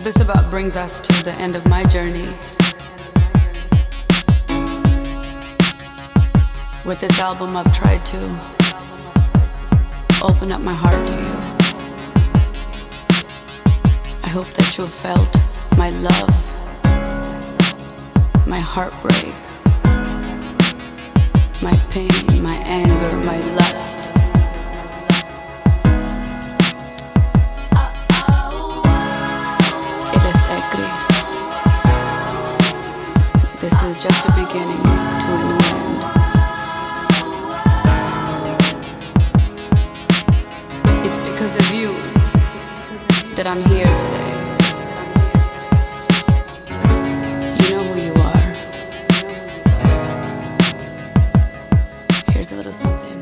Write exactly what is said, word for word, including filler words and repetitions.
this about brings us to the end of my journey. With this album I've tried to open up my heart to you. I hope that you've felt my love, my heartbreak, my pain, my anger, my lust. This is just a beginning to a new end. It's because of you that I'm here today. You know who you are. Here's a little something.